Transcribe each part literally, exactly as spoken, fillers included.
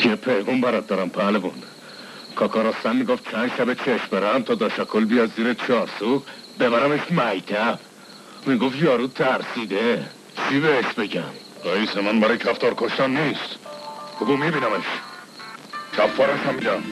یه پیغام برات دارم پهلوان. کاکا رستم میگفت چند شب چشم برم تا داشکل بیاد زیر چارسوق ببرمش میتب. میگفت یارو ترسیده. چی بهش بگم؟ رئیس من برای کفتار کشتن نیست. بگو میبینمش. کفارش هم میدم.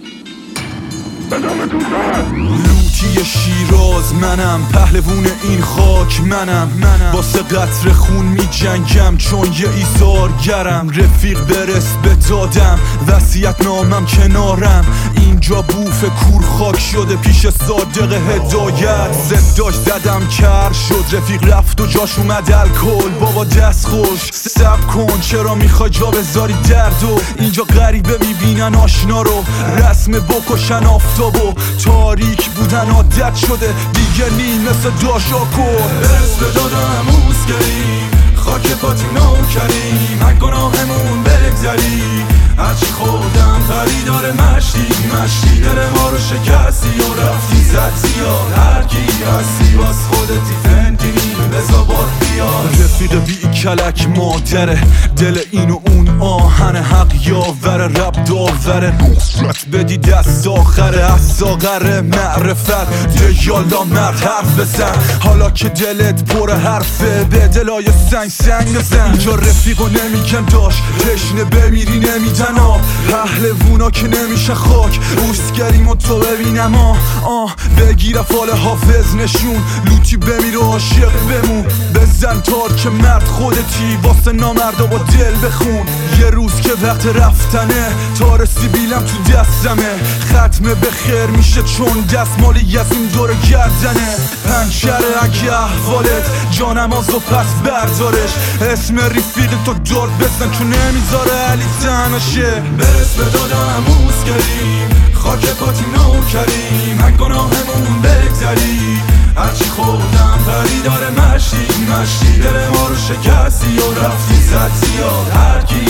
بدامتون زد. لوتی شیراز منم، پهلوون این خاک منم. واسه قطر خون می جنگم چون یه ایثارگرم. رفیق برس به دادم، وصیت نامم کنارم. اینجا بوف کور خاک شده پیش صادق هدایت. زداش زدم کر شد، رفیق رفت و جاش اومد الکل. بابا دست خوش سب کن، چرا میخوای جا بذاری دردو؟ اینجا غریبه میبینن آشنا رو، رسم بکشن آفتابو. تاریک بودن عادت شده دیگه نیم مثل داشاکر. برس به دادم موسگری، خاک پاتی نوکری. من گناهمون بگذری، هرچی خودم خریدار مشتی مشتی. دل ما رو شکستی و رفتی زد زیاد. هرکی هستی باز خودتی فندینی بزا بار بیاد. رفیق بی کلک مادره، دل این و اون آهن. حق یاوره رب داوره، نصرت بدی دست آخره. از ساغر معرفت ده یالا مرد حرف بزن. حالا که دلت پر حرفه به دلای سنگ سنگ بزن. اینجا رفیقو نمیگن داشت تشنه بمیری نمیدن آب. پهلوونا که نمیشه خاک اوسگریم و تو ببینم آه آه. بگیر فال حافظ نشون، لوتی بمیر و عاشق بمون. بزن تار که مرد خودتی، واسه نامردا با دل بخون. یه روز که وقت رفتنه، تار سیبیلم تو دستمه. ختمه به خیر میشه چون دستمالی از این دور گردنه. پنچره اگه احوالت جانماز و پس بردارش. اسم رفیق تو داد بزن چون نمیذاره علی تنشه. برس به دادم موسگری، خاک پاتی نوکری. من گناهمون بگذری، هرچی خودم خریدار مشتی مشتی. دل ما رو شکستی و رفتی زد زیاد. هرکی